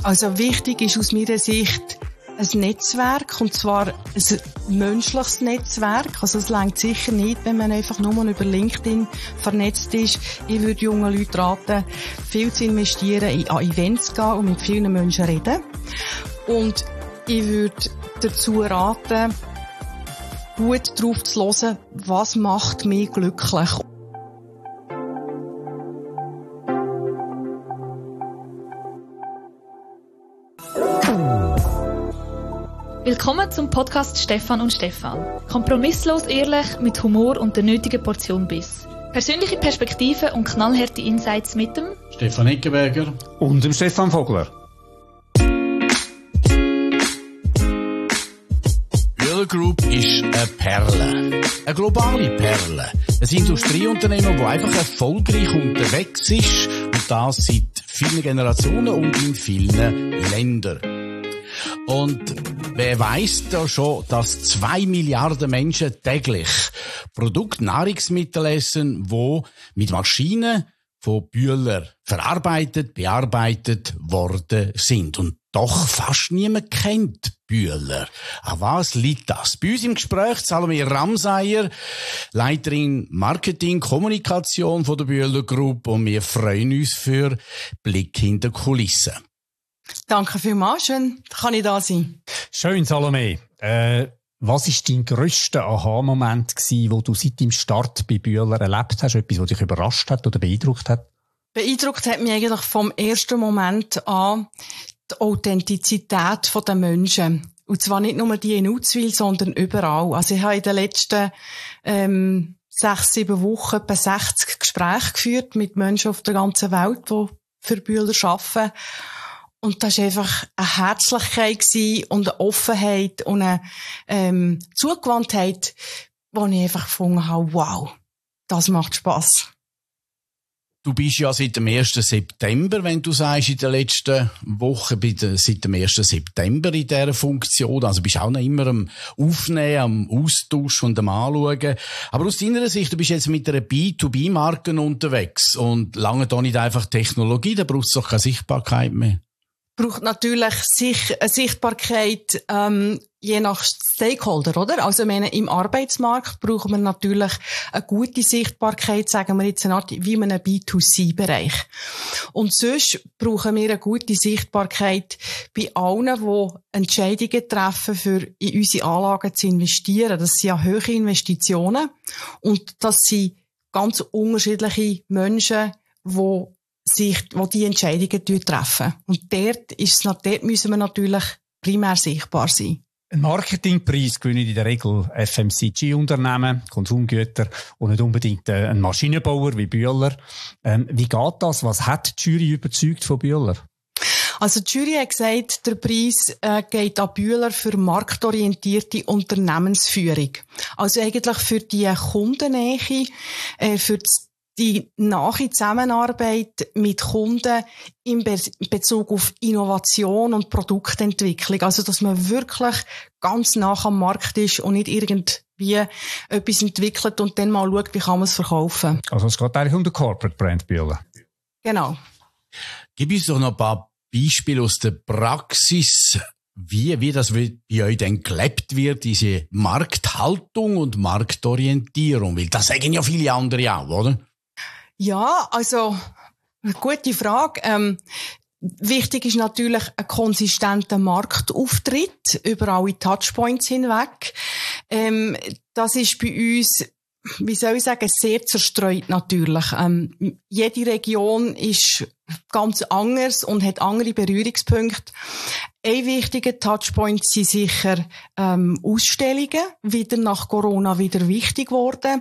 Also wichtig ist aus meiner Sicht ein Netzwerk, und zwar ein menschliches Netzwerk. Also es reicht sicher nicht, wenn man einfach nur über LinkedIn vernetzt ist. Ich würde jungen Leuten raten, viel zu investieren, an Events gehen und mit vielen Menschen reden. Und ich würde dazu raten, gut darauf zu hören, was macht mich glücklich. Willkommen zum Podcast Stefan und Stefan. Kompromisslos ehrlich, mit Humor und der nötigen Portion Biss. Persönliche Perspektiven und knallharte Insights mit dem Stefan Eckenberger und dem Stefan Vogler. Bühler Group ist eine Perle. Eine globale Perle. Ein Industrieunternehmen, das einfach erfolgreich unterwegs ist. Und das seit vielen Generationen und in vielen Ländern. Und wer weiss da schon, dass 2 Milliarden Menschen täglich Nahrungsmittel essen, die mit Maschinen von Bühler verarbeitet, bearbeitet worden sind. Und doch fast niemand kennt Bühler. An was liegt das? Bei uns im Gespräch Salome Ramseyer, Leiterin Marketing, Kommunikation von der Bühler Group, und wir freuen uns für Blick hinter die Kulissen. Danke vielmals, schön, kann ich da sein. Schön, Salome. Was war dein grösster Aha-Moment gewesen, wo du seit dem Start bei Bühler erlebt hast? Etwas, was dich überrascht hat oder beeindruckt hat? Beeindruckt hat mich eigentlich vom ersten Moment an die Authentizität der Menschen. Und zwar nicht nur die in Uzwil, sondern überall. Also ich habe in den letzten 6-7 Wochen etwa 60 Gespräche geführt mit Menschen auf der ganzen Welt, die für Bühler arbeiten. Und das war einfach eine Herzlichkeit und eine Offenheit und eine Zugewandtheit, wo ich einfach gefunden habe, wow, das macht Spass. Du bist ja seit dem 1. September, wenn du sagst, in den letzten Wochen, seit dem 1. September in dieser Funktion. Also bist auch noch immer am Aufnehmen, am Austauschen und am Anschauen. Aber aus deiner Sicht, du bist jetzt mit einer B2B-Marke unterwegs und lange da nicht einfach Technologie, da braucht es doch keine Sichtbarkeit mehr. Braucht natürlich eine Sichtbarkeit, je nach Stakeholder, oder? Also, ich meine, im Arbeitsmarkt brauchen wir natürlich eine gute Sichtbarkeit, sagen wir jetzt eine Art, wie in einem B2C-Bereich. Und sonst brauchen wir eine gute Sichtbarkeit bei allen, die Entscheidungen treffen, für in unsere Anlagen zu investieren. Das sind ja hohe Investitionen. Und das sind ganz unterschiedliche Menschen, die die Entscheidungen treffen. Und dort müssen wir natürlich primär sichtbar sein. Ein Marketingpreis gewinnen in der Regel FMCG-Unternehmen, Konsumgüter und nicht unbedingt ein Maschinenbauer wie Bühler. Wie geht das? Was hat die Jury überzeugt von Bühler? Also die Jury hat gesagt, der Preis geht an Bühler für marktorientierte Unternehmensführung. Also eigentlich für die Kundennähe, für die nahe Zusammenarbeit mit Kunden in Bezug auf Innovation und Produktentwicklung. Also, dass man wirklich ganz nah am Markt ist und nicht irgendwie etwas entwickelt und dann mal schaut, wie kann man es verkaufen. Also, es geht eigentlich um den Corporate Brand Bühler. Genau. Gib uns doch noch ein paar Beispiele aus der Praxis, wie das bei euch denn gelebt wird, diese Markthaltung und Marktorientierung. Weil das sagen ja viele andere auch, oder? Ja, also, eine gute Frage. Wichtig ist natürlich ein konsistenter Marktauftritt über alle Touchpoints hinweg. Das ist bei uns, wie soll ich sagen, sehr zerstreut natürlich. Jede Region ist ganz anders und hat andere Berührungspunkte. Ein wichtiger Touchpoint sind sicher Ausstellungen, wieder nach Corona wieder wichtig geworden.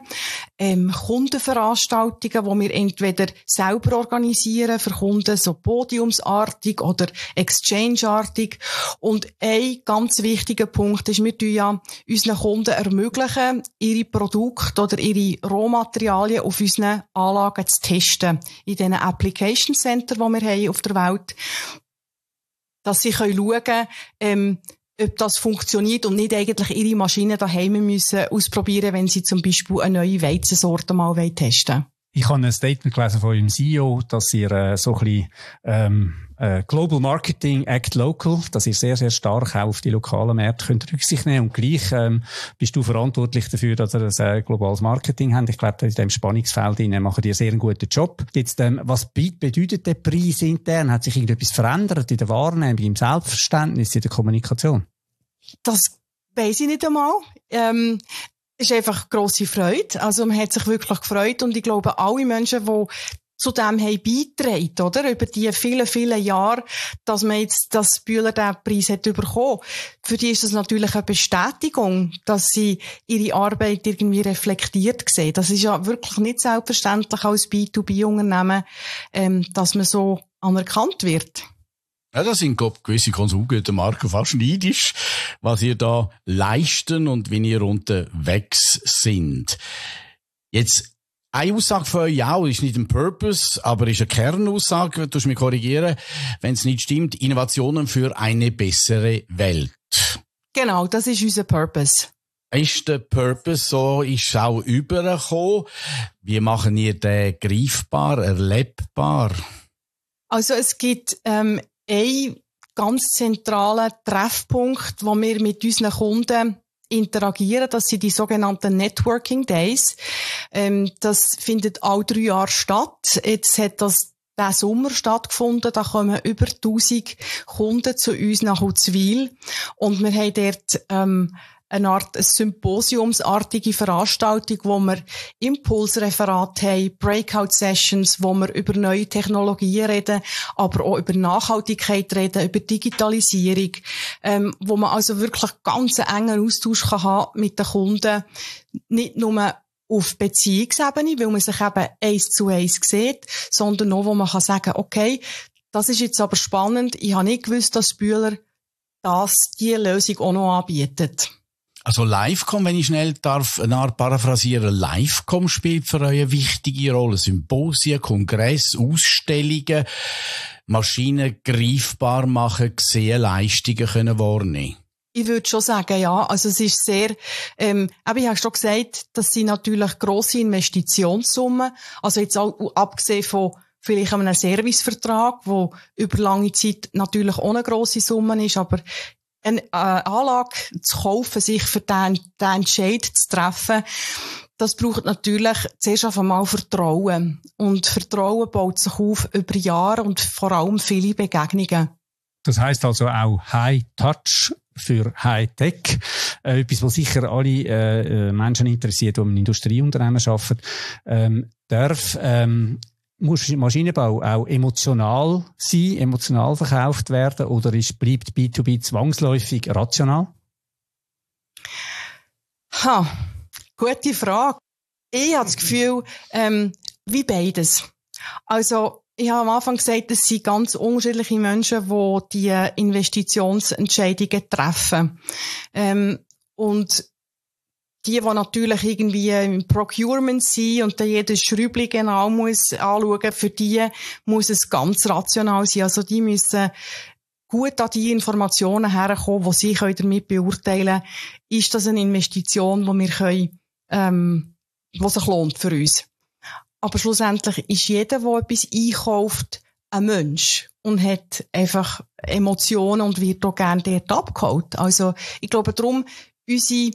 Kundenveranstaltungen, die wir entweder selber organisieren für Kunden, so podiumsartig oder exchangeartig. Und ein ganz wichtiger Punkt ist, wir tun ja unseren Kunden ermöglichen, ihre Produkte oder ihre Rohmaterialien auf unseren Anlagen zu testen. In diesen Application Center, die wir haben auf der Welt. Dass sie schauen können, ob das funktioniert und nicht eigentlich ihre Maschinen daheim müssen ausprobieren, wenn sie zum Beispiel eine neue Weizensorte mal testen wollen. Ich habe ein Statement gelesen von eurem CEO, dass ihr so ein bisschen Global Marketing Act Local, dass ihr sehr, sehr stark auch auf die lokalen Märkte könnt Rücksicht nehmen und gleich bist du verantwortlich dafür, dass ihr ein globales Marketing habt. Ich glaube, in diesem Spannungsfeld macht ihr sehr einen guten Job. Jetzt, was bedeutet der Preis intern? Hat sich irgendetwas verändert in der Wahrnehmung, im Selbstverständnis, in der Kommunikation? Das weiss ich nicht einmal. Es ist einfach grosse Freude. Also man hat sich wirklich gefreut und ich glaube, alle Menschen, die zu dem haben beigetragen, oder? Über die vielen, vielen Jahre, dass man jetzt das Bühler den Preis hat bekommen. Für die ist das natürlich eine Bestätigung, dass sie ihre Arbeit irgendwie reflektiert sehen. Das ist ja wirklich nicht selbstverständlich als B2B-Unternehmen, dass man so anerkannt wird. Ja, da sind gewisse Konsumgütermarken fast neidisch, was ihr da leisten und wie ihr unterwegs sind. Jetzt, eine Aussage von euch auch, ist nicht ein Purpose, aber ist eine Kernaussage, du musst mich korrigieren, wenn es nicht stimmt, Innovationen für eine bessere Welt. Genau, das ist unser Purpose. Ist der Purpose so, ist es auch übergekommen? Wie machen ihr den greifbar, erlebbar? Also es gibt einen ganz zentralen Treffpunkt, wo wir mit unseren Kunden interagieren. Das sind die sogenannten Networking Days. Das findet alle 3 Jahre statt. Jetzt hat das diesen Sommer stattgefunden. Da kommen über 1000 Kunden zu uns nach Hutzwil. Und wir haben dort eine Art symposiumsartige Veranstaltung, wo wir Impulsreferate haben, Breakout-Sessions, wo wir über neue Technologien reden, aber auch über Nachhaltigkeit reden, über Digitalisierung, wo man also wirklich ganz engen Austausch kann haben mit den Kunden, nicht nur auf Beziehungsebene, weil man sich eben 1:1 sieht, sondern auch, wo man kann sagen, okay, das ist jetzt aber spannend, ich habe nicht gewusst, dass Bühler diese Lösung auch noch anbietet. Also Livecom, wenn ich schnell darf, eine Art paraphrasieren, Livecom spielt für euch eine wichtige Rolle. Symposien, Kongress, Ausstellungen, Maschinen greifbar machen, sehen, Leistungen können wahrnehmen. Ich würde schon sagen, ja. Also es ist sehr, aber ich habe schon gesagt, das sind natürlich grosse Investitionssummen. Also jetzt auch abgesehen von vielleicht einem Servicevertrag, wo über lange Zeit natürlich auch eine grosse Summe ist, aber eine Anlage zu kaufen, sich für den Entscheid zu treffen, das braucht natürlich zuerst einmal Vertrauen. Und Vertrauen baut sich auf über Jahre und vor allem viele Begegnungen. Das heisst also auch High Touch für High Tech. Etwas, was sicher alle Menschen interessiert, die im Industrieunternehmen arbeiten. Darf Maschinenbau auch emotional sein, emotional verkauft werden, oder bleibt B2B zwangsläufig rational? Gute Frage. Ich habe das Gefühl, wie beides. Also, ich habe am Anfang gesagt, es sind ganz unterschiedliche Menschen, die die Investitionsentscheidungen treffen. Und die natürlich irgendwie im Procurement sind und dann jedes Schräubchen genau muss anschauen, für die muss es ganz rational sein. Also die müssen gut an die Informationen herkommen, die sie damit beurteilen können, ist das eine Investition, die wir können, die sich lohnt für uns. Aber schlussendlich ist jeder, der etwas einkauft, ein Mensch und hat einfach Emotionen und wird auch gerne dort abgeholt. Also ich glaube darum, unsere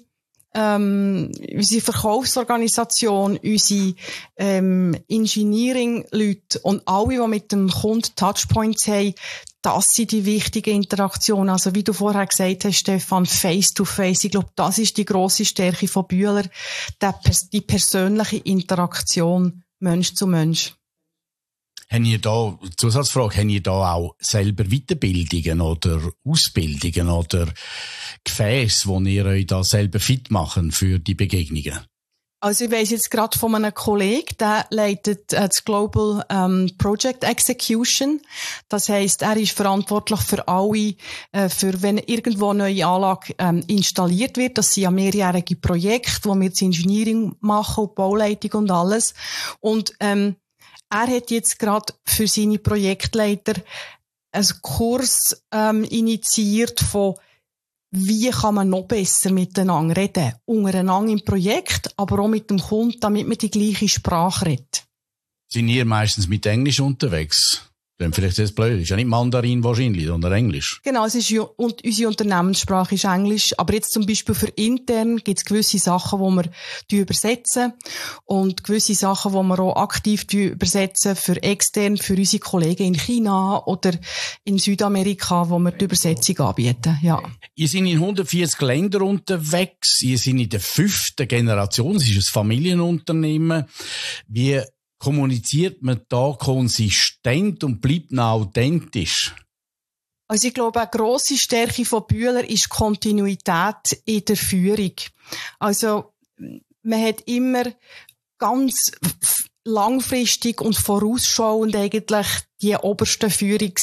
Verkaufsorganisation, unsere Engineering-Leute und alle, die mit dem Kunden Touchpoints haben, das sind die wichtigen Interaktionen. Also wie du vorher gesagt hast, Stefan, Face-to-Face. Ich glaube, das ist die grosse Stärke von Bühler, die persönliche Interaktion Mensch zu Mensch. Haben ihr da, Zusatzfrage, haben ihr da auch selber Weiterbildungen oder Ausbildungen oder Gefäße, wo ihr euch da selber fit machen für die Begegnungen? Also ich weiss jetzt gerade von einem Kollegen, der leitet das Global Project Execution. Das heisst, er ist verantwortlich für alle, für wenn irgendwo eine neue Anlage installiert wird. Das sind ja mehrjährige Projekte, wo wir das Engineering machen, und Bauleitung und alles. Und er hat jetzt gerade für seine Projektleiter einen Kurs initiiert von wie kann man noch besser miteinander reden? Untereinander im Projekt, aber auch mit dem Kunden, damit man die gleiche Sprache redet. Sind ihr meistens mit Englisch unterwegs? Dann vielleicht ist das blöd. Ist ja nicht Mandarin wahrscheinlich, sondern Englisch. Genau, es ist und unsere Unternehmenssprache ist Englisch. Aber jetzt zum Beispiel für intern gibt es gewisse Sachen, die wir übersetzen. Und gewisse Sachen, die wir auch aktiv übersetzen für extern, für unsere Kollegen in China oder in Südamerika, wo wir die Übersetzung anbieten. Ja. Ihr seid in 140 Ländern unterwegs. Ihr seid in der 5. Generation. Es ist ein Familienunternehmen. Wie kommuniziert man da konsistent und bleibt noch authentisch? Also ich glaube, eine grosse Stärke von Bühler ist Kontinuität in der Führung. Also man hat immer ganz langfristig und vorausschauend eigentlich die obersten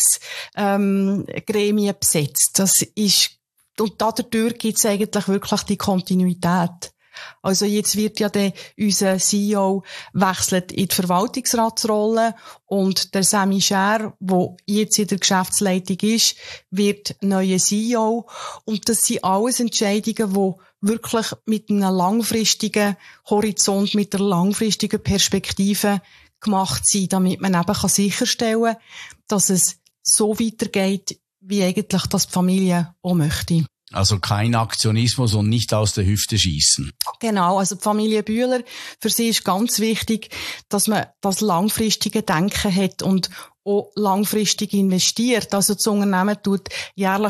Führungsgremien besetzt. Das ist, und dadurch gibt es eigentlich wirklich die Kontinuität. Also jetzt wird ja unser CEO wechselt in die Verwaltungsratsrolle und der Sami Schär, der jetzt in der Geschäftsleitung ist, wird neuer CEO. Und das sind alles Entscheidungen, die wirklich mit einem langfristigen Horizont, mit einer langfristigen Perspektive gemacht sind, damit man eben sicherstellen kann, dass es so weitergeht, wie eigentlich das die Familie auch möchte. Also kein Aktionismus und nicht aus der Hüfte schießen. Genau, also die Familie Bühler, für sie ist ganz wichtig, dass man das langfristige Denken hat und auch langfristig investiert. Also das Unternehmen tut jährlich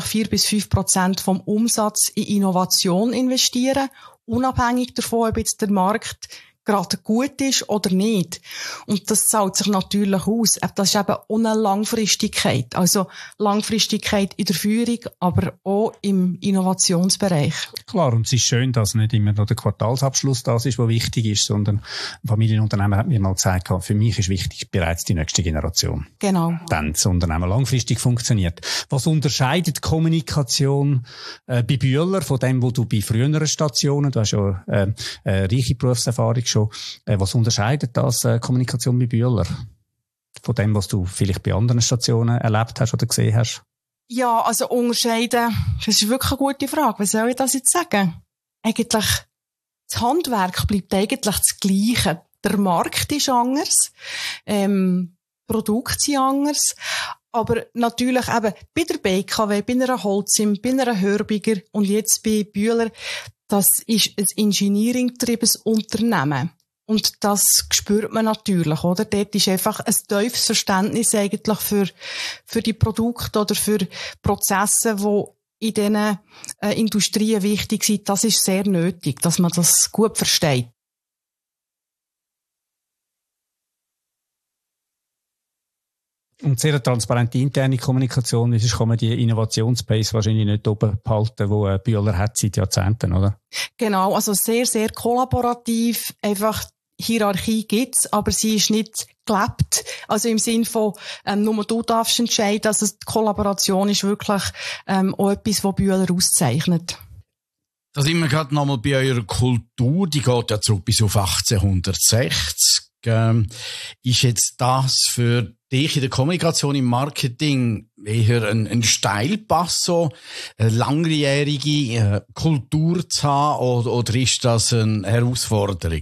4-5% vom Umsatz in Innovation investieren, unabhängig davon, ob jetzt der Markt gerade gut ist oder nicht. Und das zahlt sich natürlich aus. Das ist eben auch eine Langfristigkeit. Also Langfristigkeit in der Führung, aber auch im Innovationsbereich. Klar, und es ist schön, dass nicht immer noch der Quartalsabschluss das ist, was wichtig ist, sondern ein Familienunternehmen hat mir mal gesagt, für mich ist wichtig bereits die nächste Generation. Genau. Dann das Unternehmen langfristig funktioniert. Was unterscheidet Kommunikation bei Bühler von dem, wo du bei früheren Stationen, du hast ja reiche Berufserfahrung schon, was unterscheidet das Kommunikation bei Bühler von dem, was du vielleicht bei anderen Stationen erlebt hast oder gesehen hast? Ja, also unterscheiden, das ist wirklich eine gute Frage. Was soll ich das jetzt sagen? Eigentlich, das Handwerk bleibt eigentlich das Gleiche. Der Markt ist anders, Produkte sind anders, aber natürlich eben bei der BKW, bei einer Holcim, bei einer Hörbiger und jetzt bei Bühler, das ist ein engineering-getriebenes Unternehmen. Und das spürt man natürlich, oder? Dort ist einfach ein tiefes Verständnis eigentlich für die Produkte oder für Prozesse, die in diesen Industrien wichtig sind. Das ist sehr nötig, dass man das gut versteht. Und sehr transparente interne Kommunikation, sonst kann man die Innovationspace wahrscheinlich nicht oben behalten, wo Bühler hat seit Jahrzehnten, oder? Genau, also sehr, sehr kollaborativ, einfach Hierarchie gibt's, aber sie ist nicht gelebt. Also im Sinn von, nur du darfst entscheiden, also die Kollaboration ist wirklich auch etwas, was Bühler auszeichnet. Da sind wir gerade nochmal bei eurer Kultur, die geht ja zurück bis auf 1860. Ist jetzt das für dich in der Kommunikation, im Marketing eher ein Steilpass, so eine langjährige Kultur zu haben, oder ist das eine Herausforderung?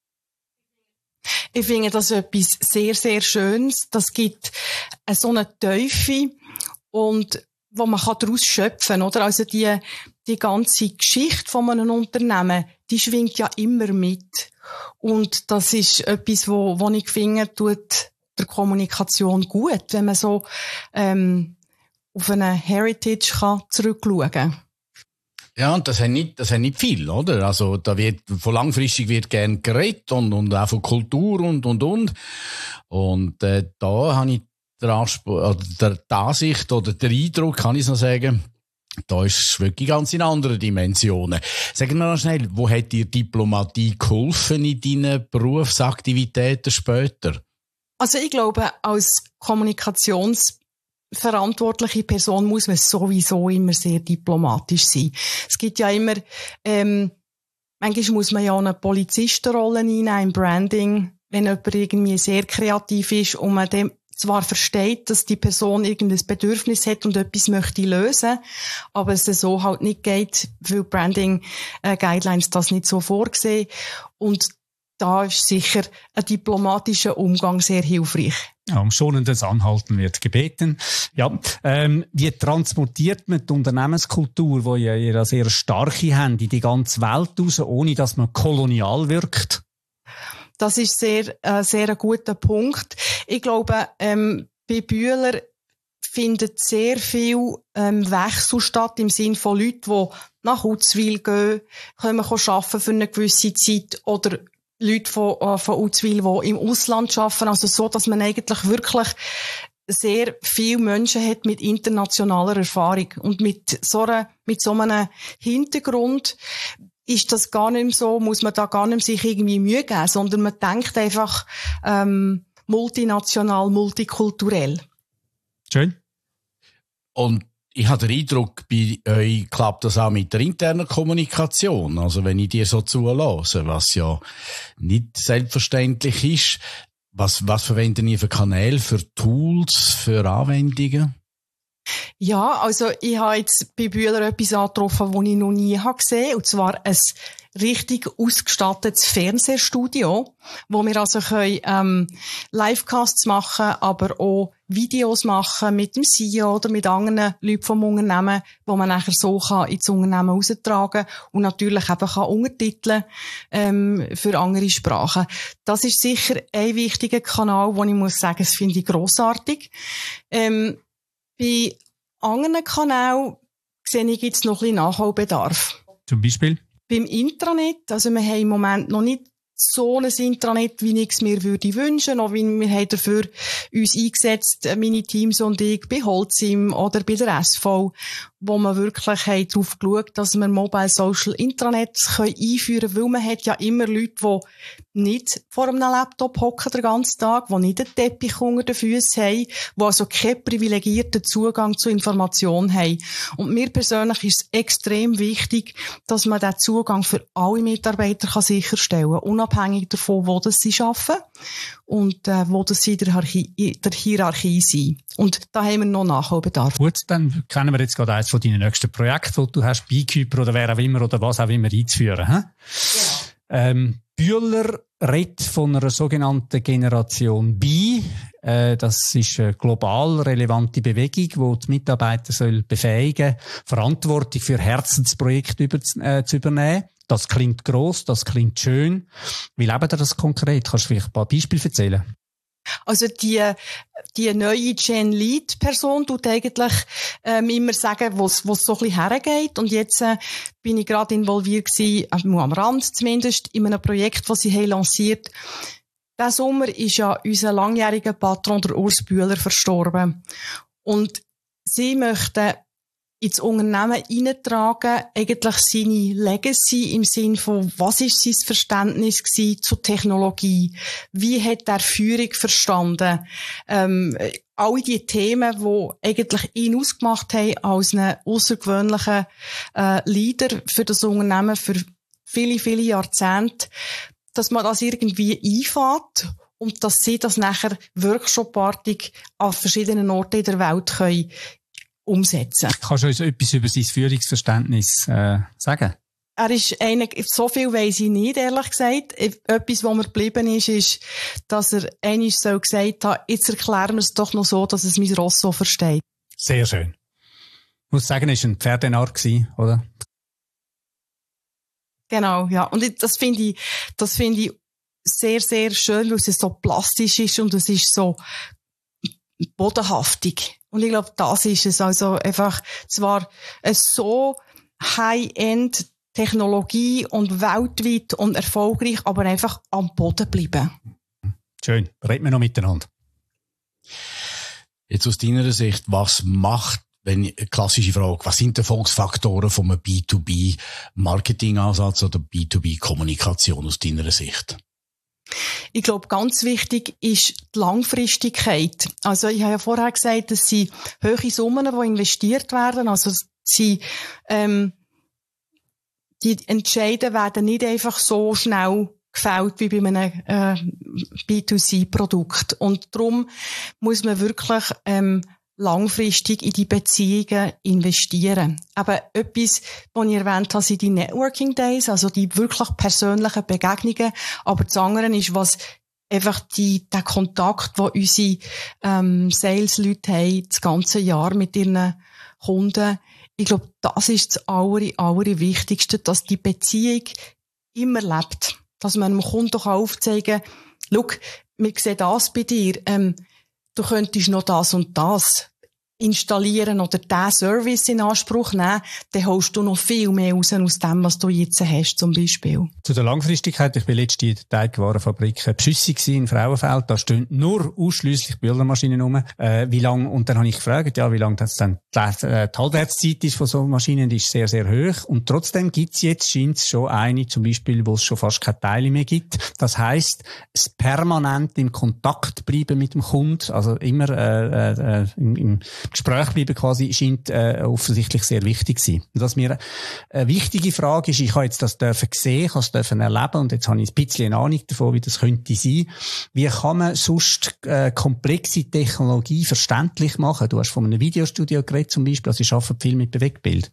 Ich finde das etwas sehr, sehr Schönes. Das gibt so eine Tiefe und wo man daraus schöpfen kann, oder? Also die ganze Geschichte von einem Unternehmen, die schwingt ja immer mit. Und das ist etwas, wo ich finde, tut der Kommunikation gut, wenn man so auf eine Heritage zurückschauen kann. Ja, und das hat nicht viel, oder? Also, von langfristig wird gern geredet und auch von Kultur und. Und, da habe ich die Ansicht oder der Eindruck, kann ich noch sagen, da ist es wirklich ganz in anderen Dimensionen. Sagen wir noch schnell, wo hat dir Diplomatie geholfen in deinen Berufsaktivitäten später? Also, ich glaube, als kommunikationsverantwortliche Person muss man sowieso immer sehr diplomatisch sein. Es gibt ja immer, manchmal muss man ja eine Polizistenrolle einnehmen im Branding, wenn jemand irgendwie sehr kreativ ist und man dem zwar versteht, dass die Person irgendein Bedürfnis hat und etwas möchte lösen, aber es so halt nicht geht, weil Branding Guidelines das nicht so vorsehen. Und da ist sicher ein diplomatischer Umgang sehr hilfreich. Ja, um schonendes Anhalten wird gebeten. Ja, wie transportiert man die Unternehmenskultur, die ja ihr sehr starke habt, in die ganze Welt raus, ohne dass man kolonial wirkt? Das ist sehr ein guter Punkt. Ich glaube, bei Bühler findet sehr viel Wechsel statt im Sinne von Leuten, die nach Uzwil gehen, können arbeiten für eine gewisse Zeit, oder Leute von Uzwil, die im Ausland arbeiten. Also so, dass man eigentlich wirklich sehr viele Menschen hat mit internationaler Erfahrung. Und mit so einem Hintergrund ist das gar nicht mehr so, muss man da gar nicht mehr sich irgendwie Mühe geben, sondern man denkt einfach multinational, multikulturell. Schön. Und ich habe den Eindruck, bei euch klappt das auch mit der internen Kommunikation. Also wenn ich dir so zulasse, was ja nicht selbstverständlich ist, was verwenden ihr für Kanäle, für Tools, für Anwendungen? Ja, also ich habe jetzt bei Bühler etwas angetroffen, das ich noch nie gesehen habe, und zwar ein richtig ausgestattetes Fernsehstudio, wo wir also können Livecasts machen, aber auch Videos machen mit dem CEO oder mit anderen Leuten vom Unternehmen, wo man nachher so kann ins Unternehmen raustragen und natürlich eben kann untertiteln für andere Sprachen. Das ist sicher ein wichtiger Kanal, wo ich muss sagen, das finde ich grossartig. Bei anderen Kanälen sehe ich jetzt noch ein bisschen Nachholbedarf. Zum Beispiel? Beim Intranet, also wir haben im Moment noch nicht so ein Intranet, wie ich es mir würde wünschen, auch wie wir haben dafür uns eingesetzt, meine Teams und ich, bei Holcim oder bei der SV, wo wir wirklich haben darauf geschaut, dass wir Mobile Social Intranets einführen können, weil man hat ja immer Leute, die nicht vor einem Laptop hocken den ganzen Tag, die nicht einen Teppich unter den Füßen haben, die also keinen privilegierten Zugang zu Informationen haben. Und mir persönlich ist es extrem wichtig, dass man diesen Zugang für alle Mitarbeiter sicherstellen kann, unabhängig davon, wo das sie arbeiten und wo das sie in der Hierarchie sind. Und da haben wir noch Nachholbedarf. Gut, dann kennen wir jetzt gerade eines von deinen nächsten Projekten, die du hast, Beekeeper oder wer auch immer oder was auch immer einzuführen. Ja. Bühler redet von einer sogenannten Generation B. Das ist eine global relevante Bewegung, die die Mitarbeiter befähigen soll, Verantwortung für Herzensprojekte zu übernehmen. Das klingt gross, das klingt schön. Wie lebt ihr das konkret? Kannst du vielleicht ein paar Beispiele erzählen? Also die neue Gen-Lead-Person tut eigentlich immer sagen, wo es so ein bisschen hergeht. Und jetzt bin ich gerade involviert gewesen, am Rand zumindest, in einem Projekt, das sie haben lanciert. Diesen Sommer ist ja unser langjähriger Patron, der Urs Bühler, verstorben. Und sie möchten ins Unternehmen hineintragen, eigentlich seine Legacy im Sinn von, was ist sein Verständnis gewesen zur Technologie? Wie hat er Führung verstanden? All die Themen, die eigentlich ihn ausgemacht haben als einen außergewöhnlichen Leader für das Unternehmen für viele, viele Jahrzehnte, dass man das irgendwie einfährt und dass sie das nachher workshopartig an verschiedenen Orten in der Welt können umsetzen. Kannst du uns etwas über sein Führungsverständnis sagen? Er ist so viel weiss ich nicht, ehrlich gesagt. Etwas, was mir geblieben ist, dass er einmal so gesagt hat, jetzt erklären wir es doch noch so, dass es mein Ross so versteht. Sehr schön. Ich muss sagen, er war ein Pferdenarr, oder? Genau, ja. Und das finde ich sehr, sehr schön, weil es so plastisch ist und es ist so bodenhaftig. Und ich glaube, das ist es. Also einfach zwar eine so High-End Technologie und weltweit und erfolgreich, aber einfach am Boden bleiben. Schön. Reden wir noch miteinander. Jetzt aus deiner Sicht, was macht, klassische Frage, was sind die Erfolgsfaktoren von einem B2B-Marketing-Ansatz oder B2B-Kommunikation aus deiner Sicht? Ich glaube, ganz wichtig ist die Langfristigkeit. Also ich habe ja vorher gesagt, es sind hohe Summen, die investiert werden. Also die Entscheide werden nicht einfach so schnell gefällt wie bei einem B2C-Produkt. Und darum muss man wirklich langfristig in die Beziehungen investieren. Aber etwas, was ich erwähnt habe, sind die Networking Days, also die wirklich persönlichen Begegnungen. Aber das andere ist, was einfach der Kontakt, den unsere Sales-Leute haben, das ganze Jahr mit ihren Kunden. Ich glaube, das ist das Allerwichtigste, dass die Beziehung immer lebt. Dass man dem Kunden doch aufzeigen kann, schau, wir sehen das bei dir, du könntest noch das und das installieren oder diesen Service in Anspruch nehmen, dann holst du noch viel mehr raus aus dem, was du jetzt hast, zum Beispiel. Zu der Langfristigkeit, ich war letztens in der Teigwarenfabrik Pschüssi in Frauenfeld, da stehen nur ausschliesslich Bildermaschinen rum. Wie lange, und dann habe ich gefragt, ja, wie lange das dann die Halbwertszeit ist von so Maschinen, die ist sehr, sehr hoch. Und trotzdem gibt's jetzt, scheint es schon eine, zum Beispiel, wo es schon fast keine Teile mehr gibt. Das heisst, es permanent im Kontakt bleiben mit dem Kunden, also immer im Gespräch bleiben quasi, scheint offensichtlich sehr wichtig zu sein. Und was mir eine wichtige Frage ist, ich habe jetzt das sehen, ich habe es erleben und jetzt habe ich ein bisschen eine Ahnung davon, wie das könnte sein. Wie kann man sonst komplexe Technologie verständlich machen? Du hast von einem Videostudio geredet zum Beispiel, also ich arbeite viel mit Bewegtbild.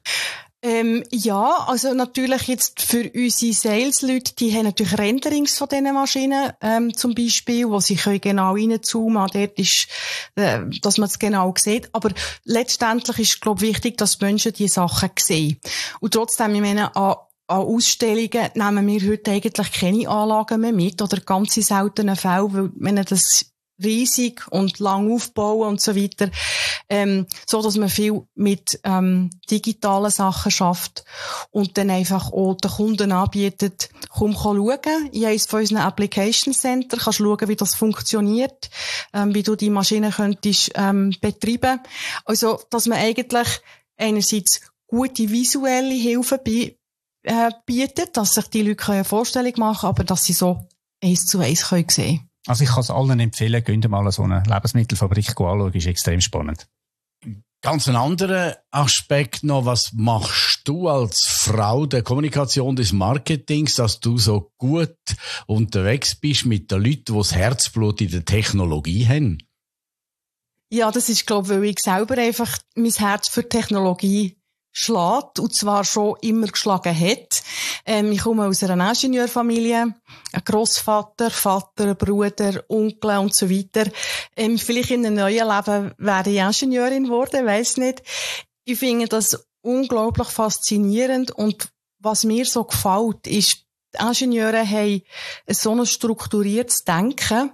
Ja, also natürlich jetzt für unsere Sales-Leute, die haben natürlich Renderings von diesen Maschinen, zum Beispiel, wo sie können genau reinzoomen, dort ist, dass man es genau sieht. Aber letztendlich ist, glaube ich, wichtig, dass die Menschen diese Sachen sehen. Und trotzdem, ich meine, an Ausstellungen nehmen wir heute eigentlich keine Anlagen mehr mit oder ganz in seltenen Fällen, weil, wenn das riesig und lang aufbauen und so weiter, so dass man viel mit digitalen Sachen schafft und dann einfach auch den Kunden anbietet, komm schauen, in eines von unseren Application Center, kannst schauen, wie das funktioniert, wie du die Maschine könntest betreiben. Also, dass man eigentlich einerseits gute visuelle Hilfe bietet, dass sich die Leute eine Vorstellung machen können, aber dass sie so 1:1 sehen können. Also ich kann es allen empfehlen, gehen mal so eine Lebensmittelfabrik anschauen, ist extrem spannend. Ganz ein anderer Aspekt noch, was machst du als Frau der Kommunikation des Marketings, dass du so gut unterwegs bist mit den Leuten, die das Herzblut in der Technologie haben? Ja, das ist, glaube ich, weil ich selber einfach mein Herz für Technologie schlägt, und zwar schon immer geschlagen hat. Ich komme aus einer Ingenieurfamilie, ein Grossvater, Vater, Bruder, Onkel und so weiter. Vielleicht in einem neuen Leben wäre ich Ingenieurin geworden, weiss nicht. Ich finde das unglaublich faszinierend, und was mir so gefällt, ist, die Ingenieure haben so ein strukturiertes Denken.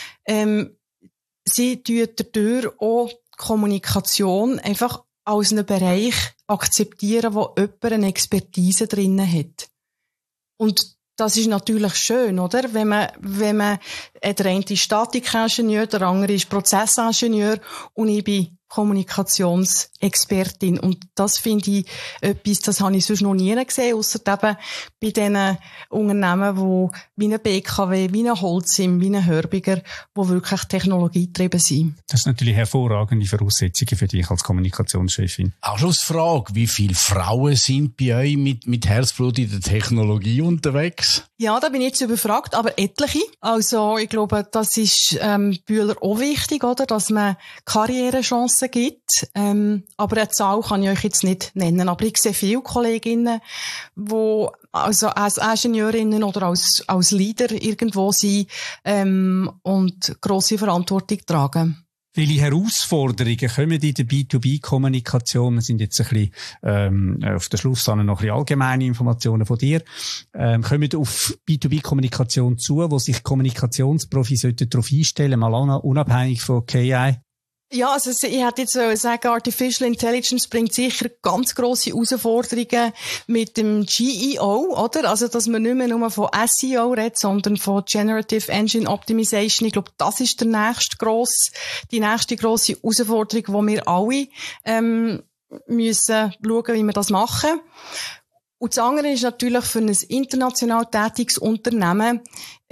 Sie tun dadurch auch die Kommunikation einfach als einen Bereich akzeptieren, wo jemand eine Expertise drinnen hat. Und das ist natürlich schön, oder? Wenn man der eine ist Statikingenieur, der andere ist Prozessingenieur und ich bin Kommunikationsexpertin. Und das finde ich etwas, das habe ich sonst noch nie gesehen, ausser eben bei diesen Unternehmen, wo wie eine BKW, wie eine Holcim, wie eine Hörbiger, wo wirklich technologiegetrieben sind. Das sind natürlich hervorragende Voraussetzungen für dich als Kommunikationschefin. Abschlussfrage, wie viele Frauen sind bei euch mit Herzblut in der Technologie unterwegs? Ja, da bin ich jetzt überfragt, aber etliche. Also ich glaube, das ist Bühler auch wichtig, oder, dass man Karrierechancen gibt. Aber eine Zahl kann ich euch jetzt nicht nennen. Aber ich sehe viele Kolleginnen, die also als Ingenieurinnen oder als Leader irgendwo sind und grosse Verantwortung tragen. Viele Herausforderungen kommen in der B2B-Kommunikation. Wir sind jetzt ein bisschen auf den Schluss noch ein bisschen allgemeine Informationen von dir. Kommen auf B2B-Kommunikation zu, wo sich Kommunikationsprofis darauf einstellen, mal unabhängig von KI? Ja, also ich hätte jetzt sagen, Artificial Intelligence bringt sicher ganz grosse Herausforderungen mit dem GEO, oder? Also, dass man nicht mehr nur von SEO redet, sondern von Generative Engine Optimization. Ich glaube, das ist die nächste grosse Herausforderung, die wir alle müssen schauen, wie wir das machen. Und das andere ist natürlich für ein international tätiges Unternehmen,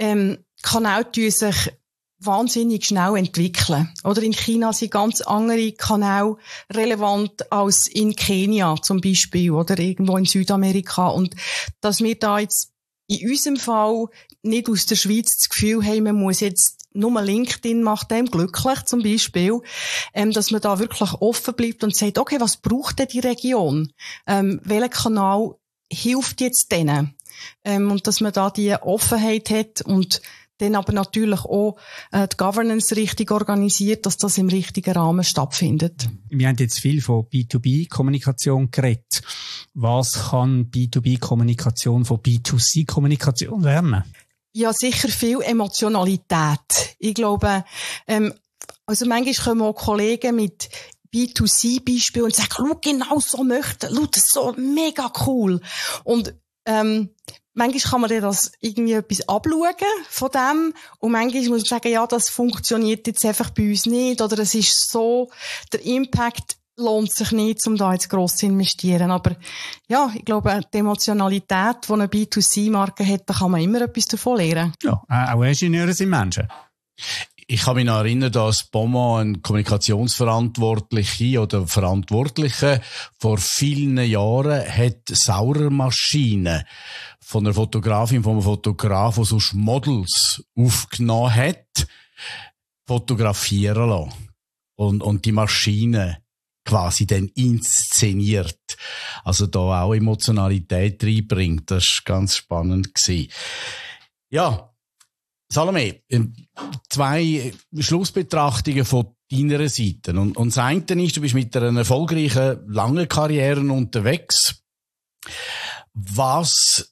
Kanäle sich wahnsinnig schnell entwickeln. Oder in China sind ganz andere Kanäle relevant als in Kenia zum Beispiel oder irgendwo in Südamerika. Und dass wir da jetzt in unserem Fall nicht aus der Schweiz das Gefühl haben, man muss jetzt nur LinkedIn macht einem glücklich, zum Beispiel, dass man da wirklich offen bleibt und sagt, okay, was braucht denn die Region? Welcher Kanal hilft jetzt denen? Und dass man da die Offenheit hat und dann aber natürlich auch die Governance richtig organisiert, dass das im richtigen Rahmen stattfindet. Wir haben jetzt viel von B2B-Kommunikation geredet. Was kann B2B-Kommunikation von B2C-Kommunikation lernen? Ja, sicher viel Emotionalität. Ich glaube, also manchmal kommen auch Kollegen mit B2C-Beispielen und sagen, schau, genau so möchten, schau, das ist so mega cool. Und manchmal kann man das irgendwie etwas abschauen von dem und manchmal muss man sagen, ja, das funktioniert jetzt einfach bei uns nicht oder es ist so, der Impact lohnt sich nicht, um da jetzt gross zu investieren. Aber ja, ich glaube, die Emotionalität, die eine B2C-Marke hat, da kann man immer etwas davon lernen. Ja, auch Ingenieure sind Menschen. Ich kann mich noch erinnern, dass Beaumont ein Kommunikationsverantwortliche oder Verantwortliche vor vielen Jahren hat Sauermaschinen von einer Fotografin, von einem Fotograf, der sonst Models aufgenommen hat, fotografieren lassen. Und die Maschine quasi dann inszeniert. Also da auch Emotionalität reinbringt. Das war ganz spannend gewesen. Ja. Salome, 2 Schlussbetrachtungen von deiner Seite. Und das eine ist, du bist mit einer erfolgreichen, langen Karriere unterwegs. Was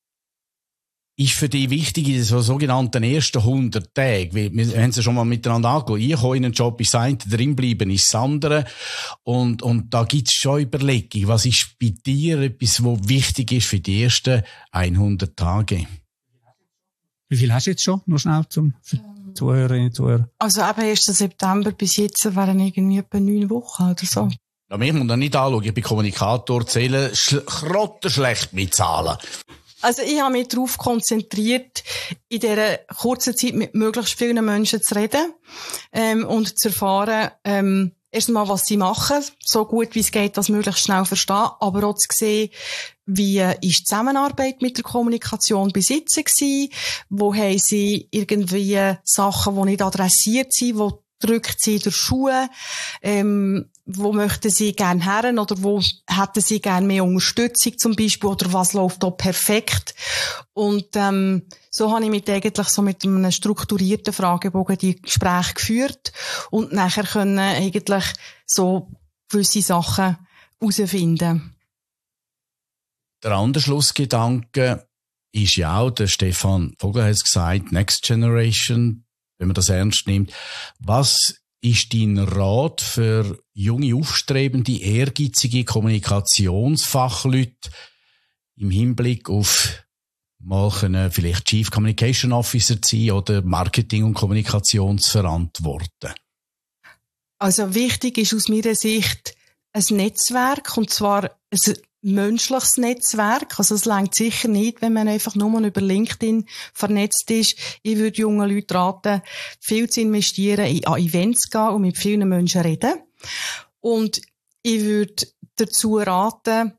ist für dich wichtig in den sogenannten ersten 100 Tagen? Wir haben es ja schon mal miteinander angeschaut. Ich komme in einen Job, ist das eine, drinbleiben ist das andere. Und da gibt es schon Überlegungen. Was ist bei dir etwas, was wichtig ist für die ersten 100 Tage? Wie viel hast du jetzt schon? Nur schnell zum Zuhörerinnen und Zuhörer. Also eben 1. September bis jetzt wären irgendwie etwa 9 Wochen oder so. Ja, mich muss man nicht anschauen. Ich bin Kommunikator, zähle grottenschlecht mit Zahlen. Also ich habe mich darauf konzentriert, in dieser kurzen Zeit mit möglichst vielen Menschen zu reden und zu erfahren, erstmal, was sie machen, so gut wie es geht, das möglichst schnell verstehen, aber auch zu sehen, wie ist die Zusammenarbeit mit der Kommunikation bis jetzt gewesen, wo haben sie irgendwie Sachen, die nicht adressiert sind, wo drückt sie der Schuhe, wo möchten sie gerne her oder wo hätten sie gerne mehr Unterstützung zum Beispiel oder was läuft da perfekt. Und so habe ich mich eigentlich so mit einem strukturierten Fragebogen die Gespräche geführt und nachher können eigentlich so gewisse Sachen herausfinden. Der andere Schlussgedanke ist ja auch, der Stefan Vogel hat es gesagt, Next Generation, wenn man das ernst nimmt. Was ist dein Rat für junge, aufstrebende, ehrgeizige Kommunikationsfachleute im Hinblick auf mal können vielleicht Chief Communication Officer zu sein oder Marketing und Kommunikation zu verantworten? Also wichtig ist aus meiner Sicht ein Netzwerk, und zwar ein menschliches Netzwerk. Also es reicht sicher nicht, wenn man einfach nur über LinkedIn vernetzt ist. Ich würde jungen Leuten raten, viel zu investieren, an Events gehen und mit vielen Menschen reden. Und ich würde dazu raten,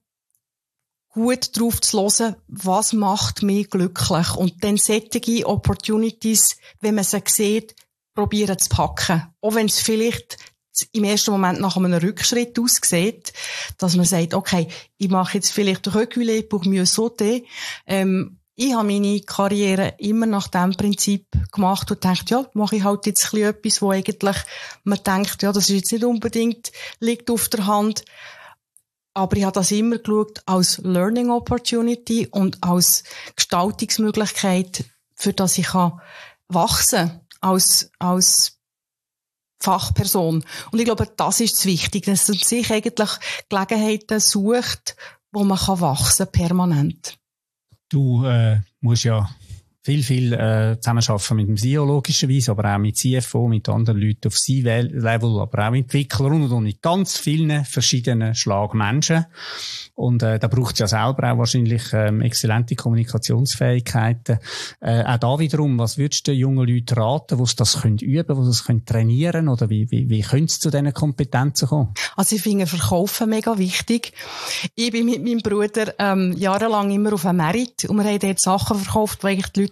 gut drauf zu hören, was macht mich glücklich. Und dann solche Opportunities, wenn man sie sieht, probieren zu packen. Auch wenn es vielleicht im ersten Moment nach einem Rückschritt aussieht, dass man sagt, okay, ich mache jetzt vielleicht Reculé pour mieux sauter. Ich habe meine Karriere immer nach diesem Prinzip gemacht und dachte, ja, mache ich halt jetzt ein bisschen etwas, wo eigentlich man denkt, ja, das ist jetzt nicht unbedingt, liegt auf der Hand. Aber ich habe das immer geschaut als Learning Opportunity und als Gestaltungsmöglichkeit, für das ich wachsen kann als Fachperson. Und ich glaube, das ist das Wichtige, dass man sich eigentlich Gelegenheiten sucht, wo man wachsen kann, permanent. Du musst ja viel zusammenarbeiten mit dem CEO logischerweise, aber auch mit CFO, mit anderen Leuten auf C-Level, aber auch Entwicklern und mit ganz vielen verschiedenen Schlag Menschen. Und da braucht es ja selber auch wahrscheinlich exzellente Kommunikationsfähigkeiten. Auch da wiederum, was würdest du den jungen Leuten raten, die das üben können, die das trainieren können, oder wie können sie zu diesen Kompetenzen kommen? Also ich finde Verkaufen mega wichtig. Ich bin mit meinem Bruder jahrelang immer auf einem Merit und wir haben dort Sachen verkauft, wo eigentlich die Leute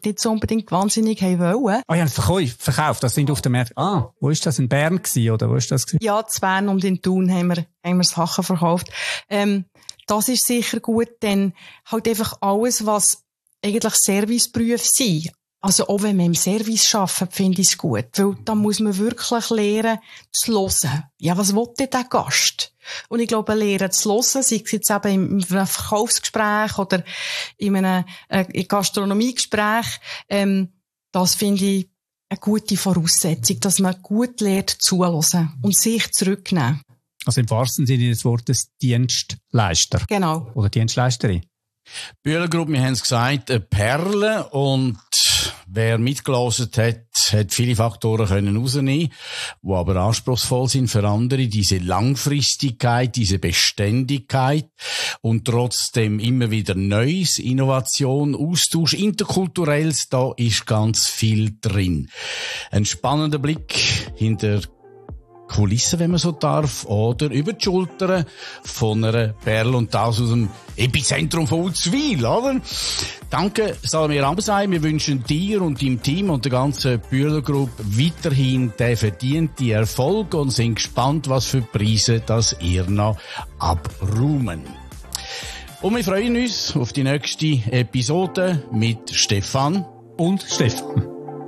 vielleicht nicht so unbedingt wahnsinnig wollen. Ah, ja, verkauft, das sind auf dem Markt. Wo ist das, in Bern gewesen, oder wo ist das gewesen? Ja, in Bern und in Thun haben wir Sachen verkauft. Das ist sicher gut, denn halt einfach alles, was eigentlich Serviceberufe sind. Also auch wenn man im Service arbeitet, finde ich es gut. Weil da muss man wirklich lernen, zu hören. Ja, was will denn der Gast? Und ich glaube, lernen zu hören, sei es jetzt eben in einem Verkaufsgespräch oder in einem Gastronomiegespräch, das finde ich eine gute Voraussetzung, dass man gut lernt zuhören und sich zurücknehmen. Also im wahrsten Sinne des Wortes Dienstleister. Genau. Oder Dienstleisterin. Bühler Group, wir haben es gesagt, eine Perle, und wer mitgelesen hat viele Faktoren können rausnehmen, die aber anspruchsvoll sind für andere. Diese Langfristigkeit, diese Beständigkeit und trotzdem immer wieder Neues, Innovation, Austausch, Interkulturelles, da ist ganz viel drin. Ein spannender Blick hinter Kulissen, wenn man so darf, oder über die Schultern von einer Perle, und das aus dem Epizentrum von Uzwil, oder? Danke, Salomir Ambesay. Wir wünschen dir und deinem Team und der ganzen Bühler Group weiterhin den verdienten Erfolg und sind gespannt, was für Preise das ihr noch abräumen. Und wir freuen uns auf die nächste Episode mit Stefan und Stefan.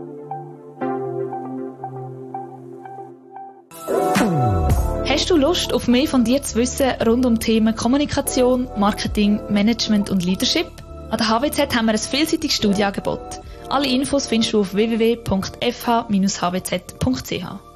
Hast du Lust, auf mehr von dir zu wissen rund um Themen Kommunikation, Marketing, Management und Leadership? An der HWZ haben wir ein vielseitiges Studienangebot. Alle Infos findest du auf www.fh-hwz.ch.